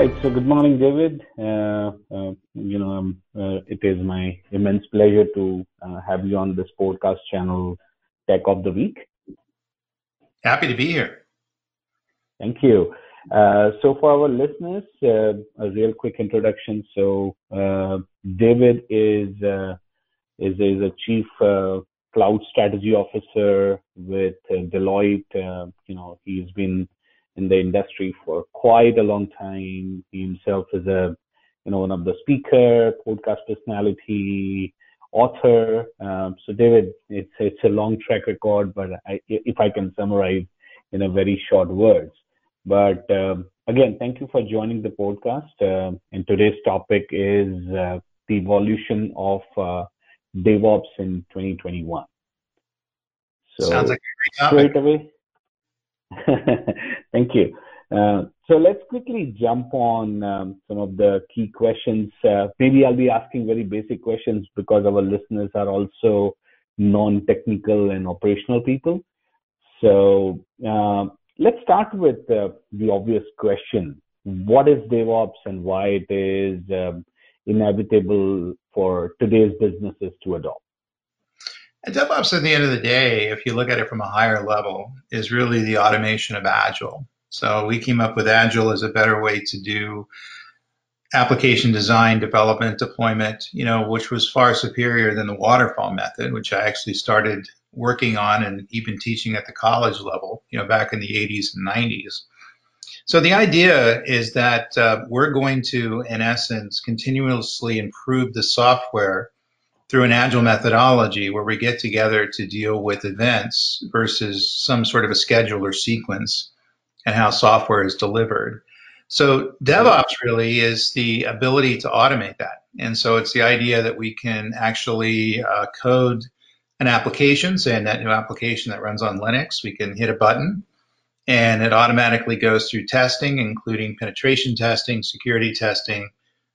right. So good morning, David. It is my immense pleasure to have you on this podcast channel, Tech of the Week. Happy to be here. Thank you. So for our listeners, a real quick introduction. So David is a chief cloud strategy officer with Deloitte. He's been in the industry for quite a long time. He himself is one of the speaker, podcast personality, author. So David, it's a long track record, but if I can summarize in a very short words. But again, thank you for joining the podcast. And today's topic is the evolution of DevOps in 2021. So sounds like a great topic. Straight away. Thank you. So let's quickly jump on some of the key questions. Maybe I'll be asking very basic questions because our listeners are also non-technical and operational people. So let's start with the obvious question. What is DevOps and why it is inevitable for today's businesses to adopt? And DevOps, at the end of the day, if you look at it from a higher level, is really the automation of Agile. So we came up with Agile as a better way to do application design, development, deployment, which was far superior than the waterfall method, which I actually started working on and even teaching at the college level, back in the 80s and 90s. So the idea is that we're going to, in essence, continuously improve the software through an Agile methodology where we get together to deal with events versus some sort of a schedule or sequence and how software is delivered. So DevOps really is the ability to automate that. And so it's the idea that we can actually code an application, say a net new application that runs on Linux. We can hit a button and it automatically goes through testing, including penetration testing, security testing,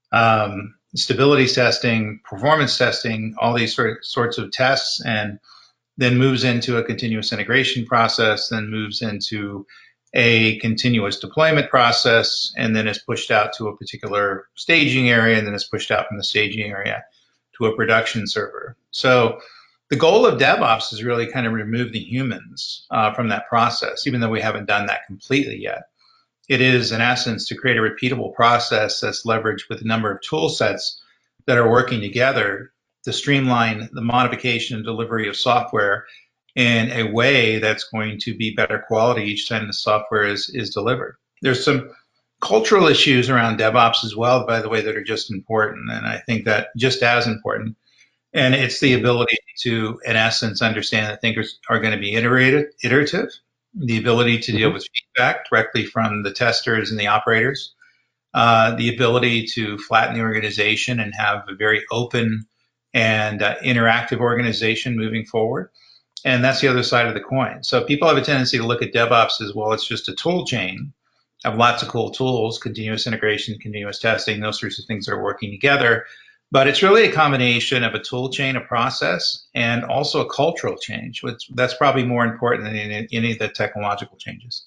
stability testing, performance testing, all these sorts of tests, and then moves into a continuous integration process, then moves into a continuous deployment process, and then is pushed out to a particular staging area, and then is pushed out from the staging area to a production server. So the goal of DevOps is really kind of remove the humans from that process, even though we haven't done that completely yet. It is, in essence, to create a repeatable process that's leveraged with a number of tool sets that are working together to streamline the modification and delivery of software in a way that's going to be better quality each time the software is delivered. There's some cultural issues around DevOps as well, by the way, that are just important, and I think that just as important. And it's the ability to, in essence, understand that things are going to be iterative, the ability to deal with feedback directly from the testers and the operators, the ability to flatten the organization and have a very open and interactive organization moving forward. And that's the other side of the coin. So people have a tendency to look at DevOps as, well, it's just a tool chain of lots of cool tools, continuous integration, continuous testing, those sorts of things that are working together. But it's really a combination of a tool chain, a process, and also a cultural change, which that's probably more important than any of the technological changes.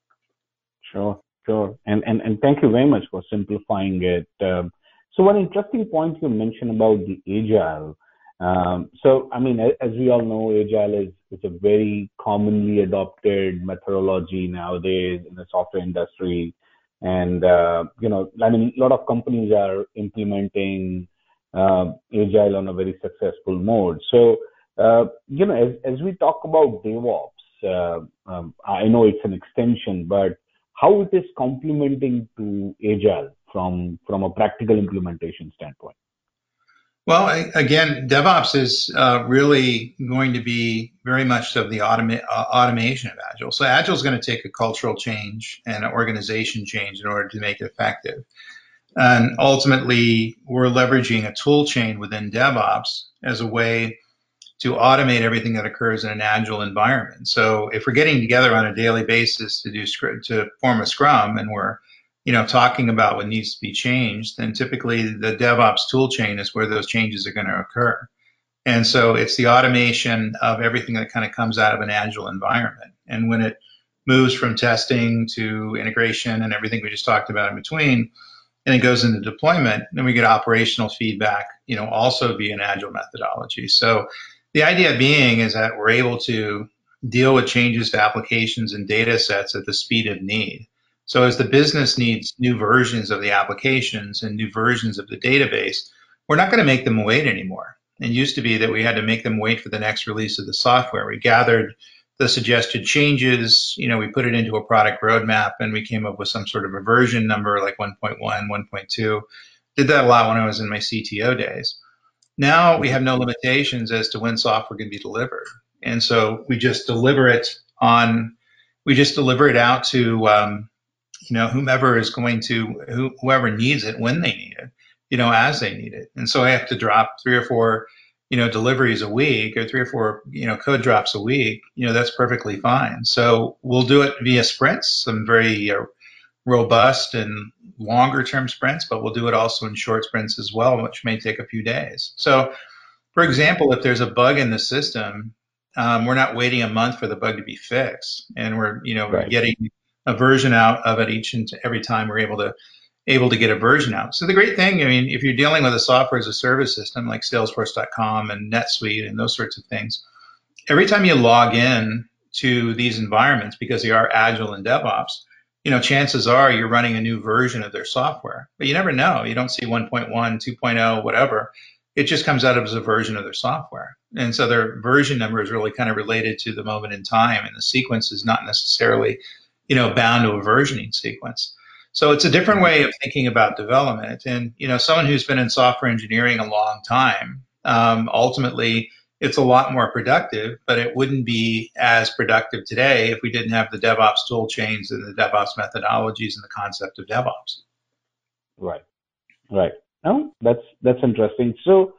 Sure. And thank you very much for simplifying it. So one interesting point you mentioned about the Agile. So, I mean, as we all know, Agile is a very commonly adopted methodology nowadays in the software industry. And, a lot of companies are implementing Agile on a very successful mode. So, as we talk about DevOps, I know it's an extension, but how it is complementing to Agile from a practical implementation standpoint? Well, again, DevOps is really going to be very much of the automation of Agile. So Agile is going to take a cultural change and an organization change in order to make it effective. And ultimately, we're leveraging a tool chain within DevOps as a way to automate everything that occurs in an Agile environment. So if we're getting together on a daily basis to form a Scrum, and we're talking about what needs to be changed, then typically the DevOps tool chain is where those changes are going to occur. And so it's the automation of everything that kind of comes out of an Agile environment. And when it moves from testing to integration and everything we just talked about in between, and it goes into deployment. Then we get operational feedback, also via an agile methodology. So the idea being is that we're able to deal with changes to applications and data sets at the speed of need. So as the business needs new versions of the applications and new versions of the database, we're not going to make them wait anymore. It used to be that we had to make them wait for the next release of the software. We gathered the suggested changes, we put it into a product roadmap, and we came up with some sort of a version number like 1.1, 1.2. Did that a lot when I was in my CTO days. Now we have no limitations as to when software can be delivered. And so we just deliver it out to, whomever is going to, whoever needs it when they need it, as they need it. And so I have to drop 3 or 4, deliveries a week, or 3 or 4, code drops a week, that's perfectly fine. So we'll do it via sprints, some very robust and longer term sprints, but we'll do it also in short sprints as well, which may take a few days. So, for example, if there's a bug in the system, we're not waiting a month for the bug to be fixed, and we're Right. getting a version out of it each and every time we're able to get a version out. So the great thing, if you're dealing with a software as a service system like Salesforce.com and NetSuite and those sorts of things, every time you log in to these environments, because they are agile and DevOps, chances are you're running a new version of their software, but you never know. You don't see 1.1, 2.0, whatever. It just comes out as a version of their software. And so their version number is really kind of related to the moment in time, and the sequence is not necessarily, bound to a versioning sequence. So it's a different way of thinking about development. And, someone who's been in software engineering a long time, ultimately, it's a lot more productive, but it wouldn't be as productive today if we didn't have the DevOps tool chains and the DevOps methodologies and the concept of DevOps. Right. Right. No, that's interesting. So,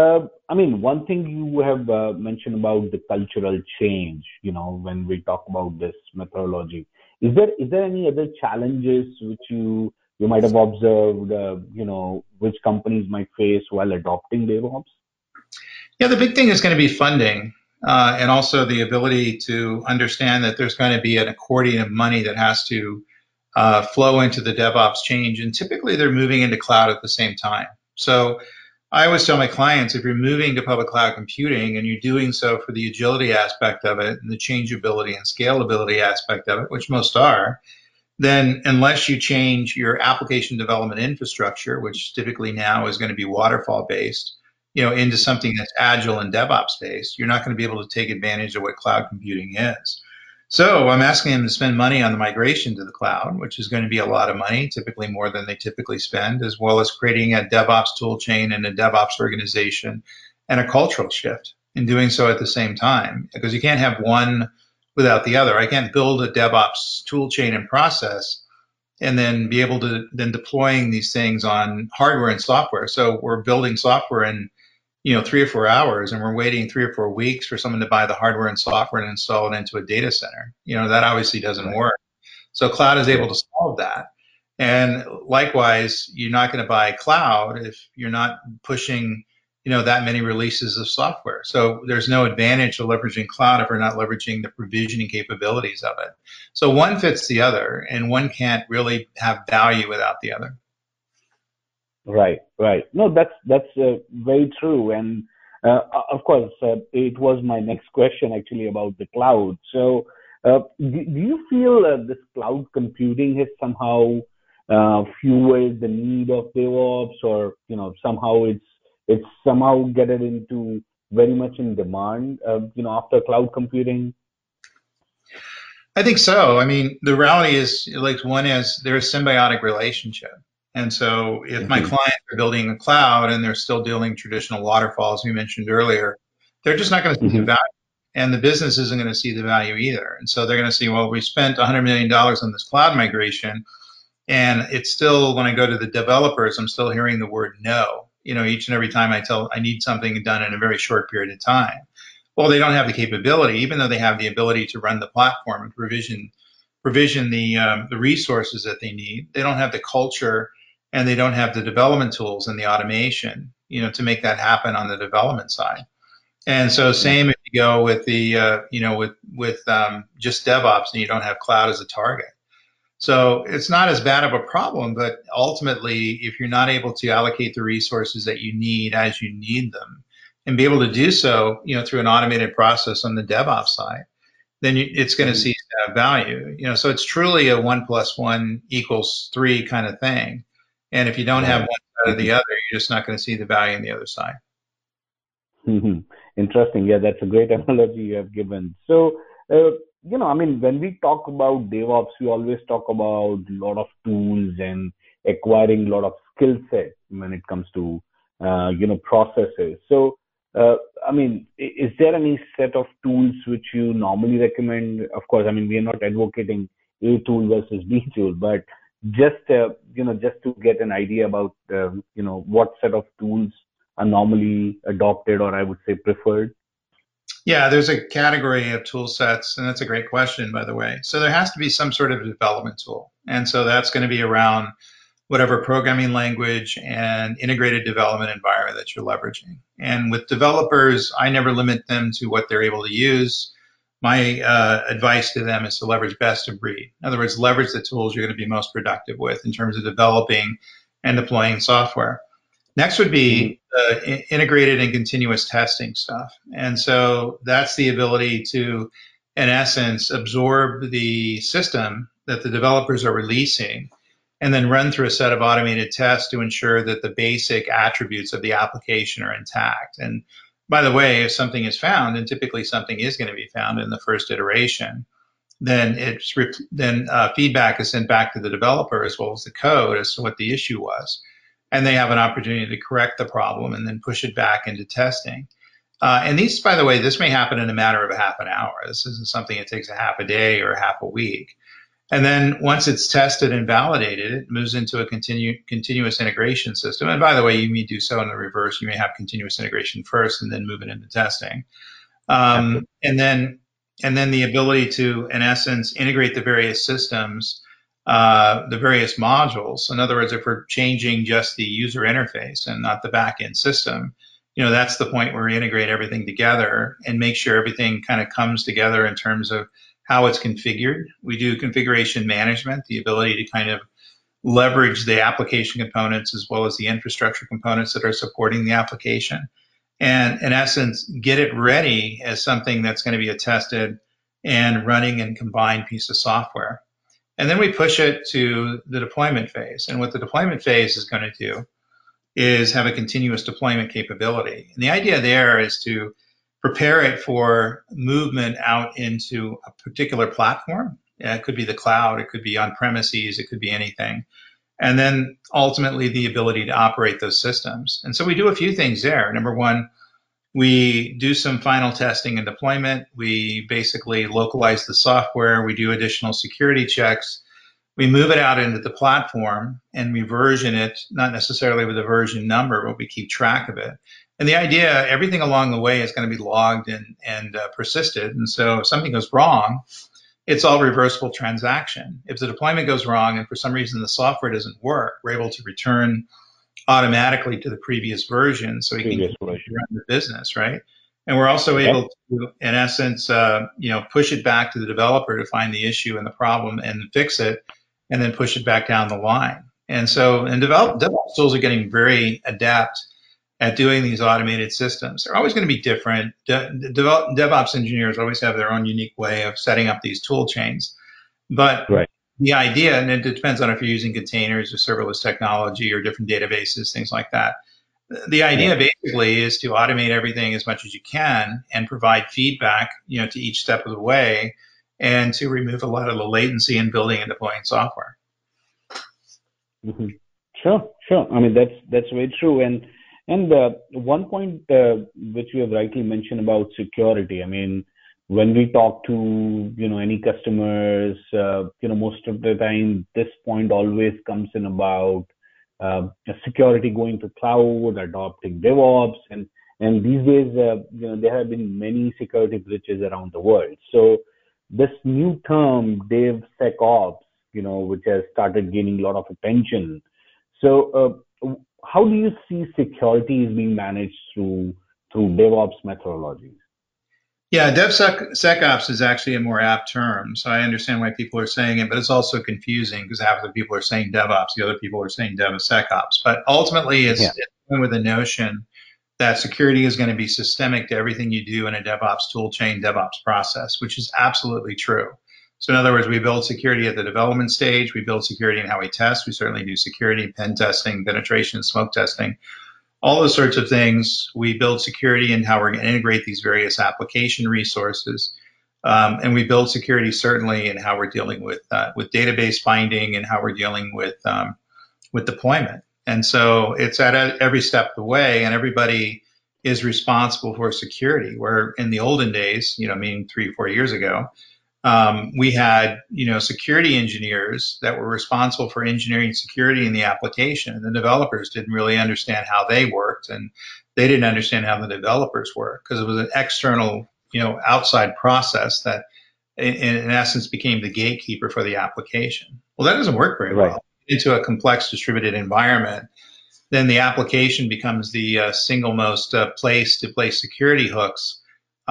one thing you have mentioned about the cultural change, when we talk about this methodology, is there any other challenges which you might have observed, which companies might face while adopting DevOps? Yeah, the big thing is going to be funding, and also the ability to understand that there's going to be an accordion of money that has to flow into the DevOps change. And typically they're moving into cloud at the same time. So I always tell my clients, if you're moving to public cloud computing and you're doing so for the agility aspect of it and the changeability and scalability aspect of it, which most are, then unless you change your application development infrastructure, which typically now is going to be waterfall based, into something that's agile and DevOps based, you're not going to be able to take advantage of what cloud computing is. So I'm asking them to spend money on the migration to the cloud, which is going to be a lot of money, typically more than they typically spend, as well as creating a DevOps tool chain and a DevOps organization and a cultural shift in doing so at the same time, because you can't have one without the other. I can't build a DevOps tool chain and process and then be able to then deploying these things on hardware and software. So we're building software in 3 or 4 hours, and we're waiting 3 or 4 weeks for someone to buy the hardware and software and install it into a data center. That obviously doesn't Right. work. So cloud is able Yeah. to solve that. And likewise, you're not going to buy cloud if you're not pushing, that many releases of software. So there's no advantage to leveraging cloud if we're not leveraging the provisioning capabilities of it. So one fits the other, and one can't really have value without the other. Right, right. No, that's very true. And of course, it was my next question actually about the cloud. So, do you feel this cloud computing has somehow fueled the need of DevOps, or somehow it's somehow getting into very much in demand, after cloud computing? I think so. The reality is, like, one is there's a symbiotic relationship. And so if my Hmm. clients are building a cloud and they're still doing traditional waterfalls we mentioned earlier, they're just not going to see the Hmm. value. And the business isn't going to see the value either. And so they're going to see, well, we spent $100 million on this cloud migration, and it's still, when I go to the developers, I'm still hearing the word no. Each and every time I need something done in a very short period of time. Well, they don't have the capability, even though they have the ability to run the platform and provision the resources that they need. They don't have the culture, and they don't have the development tools and the automation, to make that happen on the development side. And so, Yeah. same if you go with the, with just DevOps and you don't have cloud as a target. So it's not as bad of a problem, but ultimately, if you're not able to allocate the resources that you need as you need them and be able to do so, through an automated process on the DevOps side, then it's going to Mhm. cease to have value. So it's truly a 1+1 = 3 kind of thing. And if you don't have Right. one side or the other, you're just not going to see the value in the other side. Mhm. Interesting. Yeah, that's a great analogy you have given. So, I mean, when we talk about DevOps, we always talk about a lot of tools and acquiring a lot of skill set when it comes to, processes. So, uh, I mean, is there any set of tools which you normally recommend? Of course, I mean, we are not advocating A tool versus B tool, but just to get an idea about, what set of tools are normally adopted or I would say preferred? Yeah, there's a category of tool sets, and that's a great question, by the way. So there has to be some sort of development tool. And so that's going to be around whatever programming language and integrated development environment that you're leveraging. And with developers, I never limit them to what they're able to use. My advice to them is to leverage best of breed. In other words, leverage the tools you're going to be most productive with in terms of developing and deploying software. Next would Mhm. be integrated and continuous testing stuff. And so that's the ability to, in essence, absorb the system that the developers are releasing and then run through a set of automated tests to ensure that the basic attributes of the application are intact. And by the way, if something is found, and typically something is going to be found in the first iteration, then feedback is sent back to the developer as well as the code as to what the issue was, and they have an opportunity to correct the problem and then push it back into testing. And these, by the way, this may happen in a matter of a half an hour. This isn't something that takes a half a day or a half a week. And then once it's tested and validated, it moves into a continuous integration system. And by the way, you may do so in the reverse. You may have continuous integration first and then move it into testing. Absolutely. And then the ability to, in essence, integrate the various systems, the various modules. In other words, if we're changing just the user interface and not the backend system, that's the point where we integrate everything together and make sure everything kind of comes together in terms of how it's configured. We do configuration management, the ability to kind of leverage the application components as well as the infrastructure components that are supporting the application, and in essence get it ready as something that's going to be a tested and running and combined piece of software. And then we push it to the deployment phase. And what the deployment phase is going to do is have a continuous deployment capability. And the idea there is to prepare it for movement out into a particular platform. It could be the cloud, it could be on premises, it could be anything. And then ultimately the ability to operate those systems. And so we do a few things there. Number one, we do some final testing and deployment. We basically localize the software. We do additional security checks. We move it out into the platform and we version it, not necessarily with a version number, but we keep track of it. And the idea, everything along the way is going to be logged and persisted. And so if something goes wrong, it's all reversible transaction. If the deployment goes wrong and for some reason the software doesn't work, we're able to return automatically to the previous version so we can Previous continue to version. run the business, right? And we're also Okay. able to, in essence, push it back to the developer to find the issue and the problem and fix it, and then push it back down the line. And so, and DevOps tools are getting very adept at doing these automated systems. They're always going to be different. DevOps engineers always have their own unique way of setting up these tool chains. But Right. the idea, and it depends on if you're using containers or serverless technology or different databases, things like that. The Yeah. idea basically is to automate everything as much as you can and provide feedback, to each step of the way, and to remove a lot of the latency in building and deploying software. Hmm. Sure. Sure. I mean, that's very true. And one point which you have rightly mentioned about security. I mean, when we talk to any customers, most of the time this point always comes in about security going to cloud, adopting DevOps, and these days, there have been many security breaches around the world. So this new term, DevSecOps, which has started gaining a lot of attention. So, how do you see security is being managed through DevOps methodologies? Yeah, DevSecOps is actually a more apt term. So I understand why people are saying it, but it's also confusing because half the people are saying DevOps, the other people are saying DevSecOps. But ultimately, Yeah, it's going with the notion that security is going to be systemic to everything you do in a DevOps tool chain, DevOps process, which is absolutely true. So in other words, we build security at the development stage. We build security in how we test. We certainly do security, pen testing, penetration, smoke testing, all those sorts of things. We build security in how we're going to integrate these various application resources. And we build security certainly in how we're dealing with database binding and how we're dealing with deployment. And so it's at every step of the way, and everybody is responsible for security. Where in the olden days, meaning 3 or 4 years ago, we had, security engineers that were responsible for engineering security in the application. And the developers didn't really understand how they worked, and they didn't understand how the developers work because it was an external, outside process that, in essence, became the gatekeeper for the application. Well, that doesn't work very right, well. Into a complex distributed environment, then the application becomes the single most place to place security hooks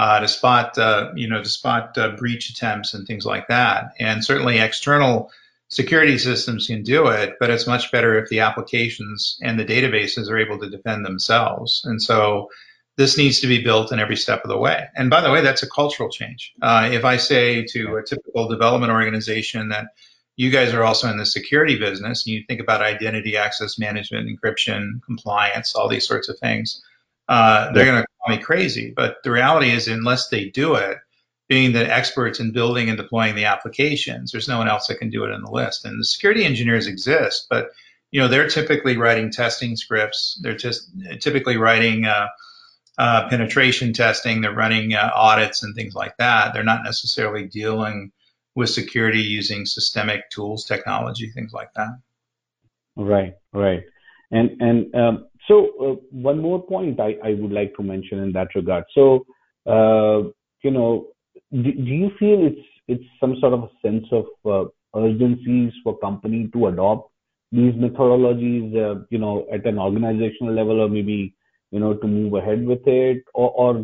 to spot breach attempts and things like that. And certainly external security systems can do it, but it's much better if the applications and the databases are able to defend themselves. And so this needs to be built in every step of the way. And by the way, that's a cultural change. If I say yeah, to a typical development organization that you guys are also in the security business, and you think about identity access management, encryption, compliance, all these sorts of things, they're yeah, going to call me crazy. But the reality is, unless they do it, being the experts in building and deploying the applications, there's no one else that can do it in the list. And the security engineers exist, but they're typically writing testing scripts. They're just typically writing penetration testing. They're running audits and things like that. They're not necessarily dealing with security using systemic tools, technology, things like that. right, right. And one more point I would like to mention in that regard. So, you know, do you feel it's some sort of a sense of urgencies for company to adopt these methodologies, at an organizational level, or maybe, to move ahead with it, or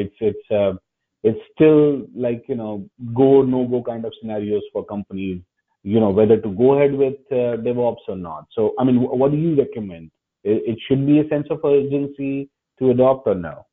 it's still like, go no go kind of scenarios for companies, whether to go ahead with DevOps or not. So, I mean, what do you recommend? It should be a sense of urgency to adopt or no?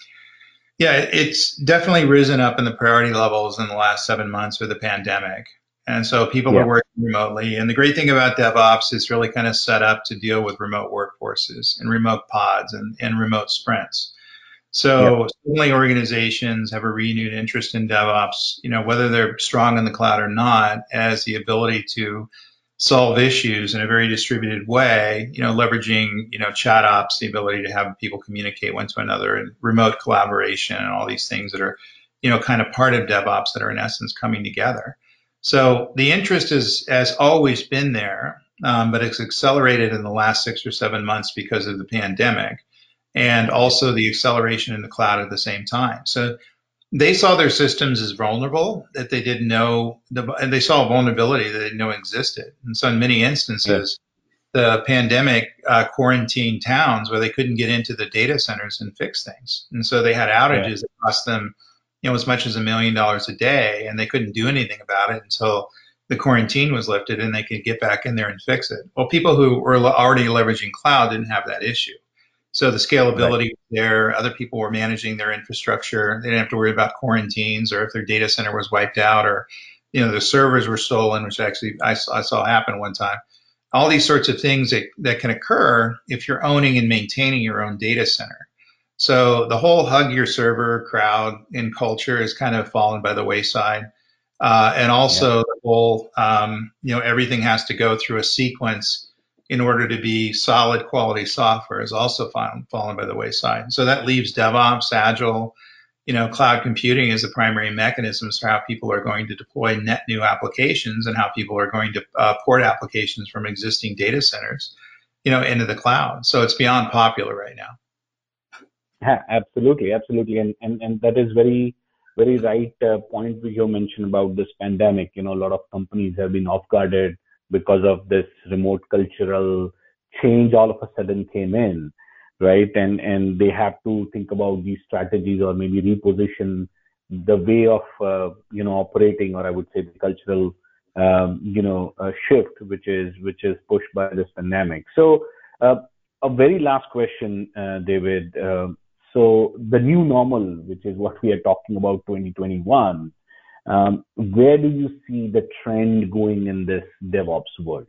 Yeah, it's definitely risen up in the priority levels in the last 7 months with the pandemic. And so people are Yeah, working remotely. And the great thing about DevOps is really kind of set up to deal with remote workforces and remote pods and remote sprints. yeah, So certainly organizations have a renewed interest in DevOps, whether they're strong in the cloud or not, as the ability to solve issues in a very distributed way, leveraging, chat ops, the ability to have people communicate one to another, and remote collaboration and all these things that are, kind of part of DevOps that are in essence coming together. So the interest has always been there, but it's accelerated in the last 6 or 7 months because of the pandemic and also the acceleration in the cloud at the same time. So they saw their systems as vulnerable that they didn't know, and they saw a vulnerability that they didn't know existed. And so in many yeah, instances, the pandemic quarantined towns where they couldn't get into the data centers and fix things. And so they had yeah, outages that cost them, as much as $1 million a day, and they couldn't do anything about it until the quarantine was lifted and they could get back in there and fix it. Well, people who were already leveraging cloud didn't have that issue. So the right, scalability was there, other people were managing their infrastructure. They didn't have to worry about quarantines or if their data center was wiped out or, the servers were stolen, which actually I saw happen one time. All these sorts of things that can occur if you're owning and maintaining your own data center. So the whole hug your server crowd in culture has kind of fallen by the wayside. And yeah, also the whole, everything has to go through a sequence in order to be solid quality software has also fallen by the wayside. So that leaves DevOps, Agile, cloud computing as the primary mechanisms for how people are going to deploy net new applications and how people are going to port applications from existing data centers, into the cloud. So it's beyond popular right now. yeah, absolutely, absolutely, and that is very, very right point which you mentioned about this pandemic. A lot of companies have been off guarded because of this remote cultural change all of a sudden came in, right? And they have to think about these strategies or maybe reposition the way of operating, or I would say the cultural shift, which is pushed by this pandemic. So a very last question, David. So the new normal, which is what we are talking about, 2021. Where do you see the trend going in this DevOps world?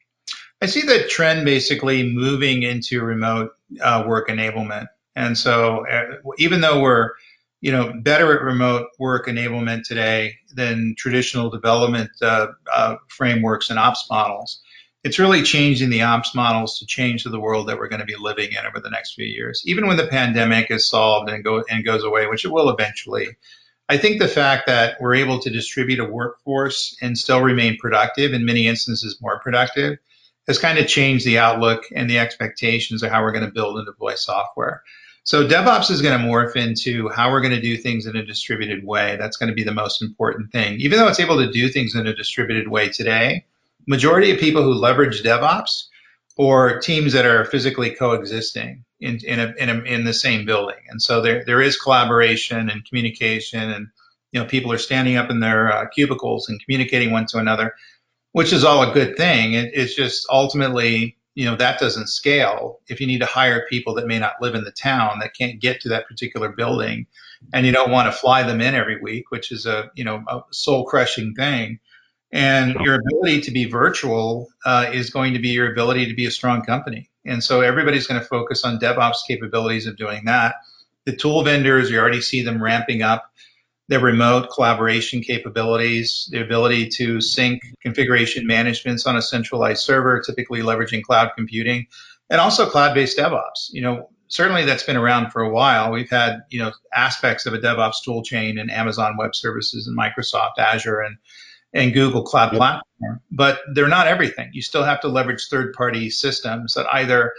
I see the trend basically moving into remote work enablement. And so even though we're better at remote work enablement today than traditional development frameworks and ops models, it's really changing the ops models to change to the world that we're going to be living in over the next few years. Even when the pandemic is solved and goes away, which it will eventually, I think the fact that we're able to distribute a workforce and still remain productive, in many instances more productive, has kind of changed the outlook and the expectations of how we're going to build and deploy software. So DevOps is going to morph into how we're going to do things in a distributed way. That's going to be the most important thing. Even though it's able to do things in a distributed way today, majority of people who leverage DevOps or teams that are physically coexisting in the same building. And so there is collaboration and communication, and people are standing up in their cubicles and communicating one to another, which is all a good thing. It's just ultimately, that doesn't scale if you need to hire people that may not live in the town, that can't get to that particular building, and you don't want to fly them in every week, which is a soul crushing thing. And your ability to be virtual is going to be your ability to be a strong company. And so everybody's going to focus on DevOps capabilities of doing that. The tool vendors, you already see them ramping up their remote collaboration capabilities, the ability to sync configuration managements on a centralized server, typically leveraging cloud computing, and also cloud-based DevOps. Certainly that's been around for a while. We've had, aspects of a DevOps tool chain in Amazon Web Services and Microsoft Azure and Google Cloud Platform, but they're not everything. You still have to leverage third-party systems that either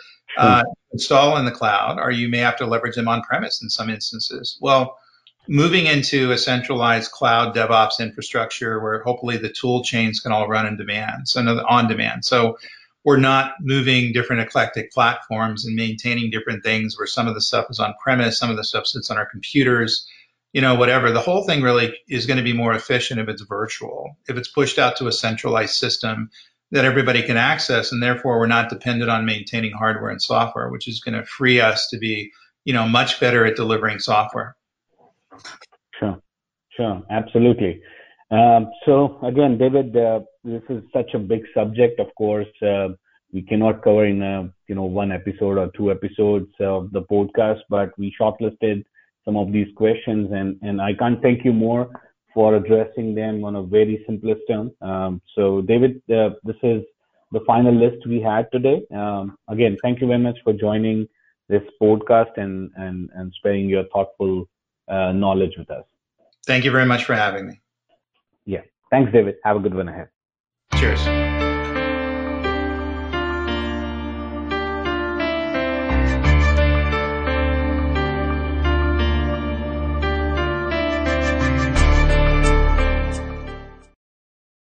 install in the cloud, or you may have to leverage them on-premise in some instances. Well, moving into a centralized cloud DevOps infrastructure where hopefully the tool chains can all run on demand. So we're not moving different eclectic platforms and maintaining different things where some of the stuff is on-premise, some of the stuff sits on our computers, whatever. The whole thing really is going to be more efficient if it's virtual, if it's pushed out to a centralized system that everybody can access, and therefore we're not dependent on maintaining hardware and software, which is going to free us to be, much better at delivering software. Sure, absolutely. So again, David, this is such a big subject. Of course, we cannot cover in one episode or two episodes of the podcast, but we shortlisted some of these questions, and I can't thank you more for addressing them on a very simplest term. So David, this is the final list we had today. Again, thank you very much for joining this podcast and sharing your thoughtful knowledge with us. Thank you very much for having me. Yeah. Thanks, David. Have a good one ahead. Cheers.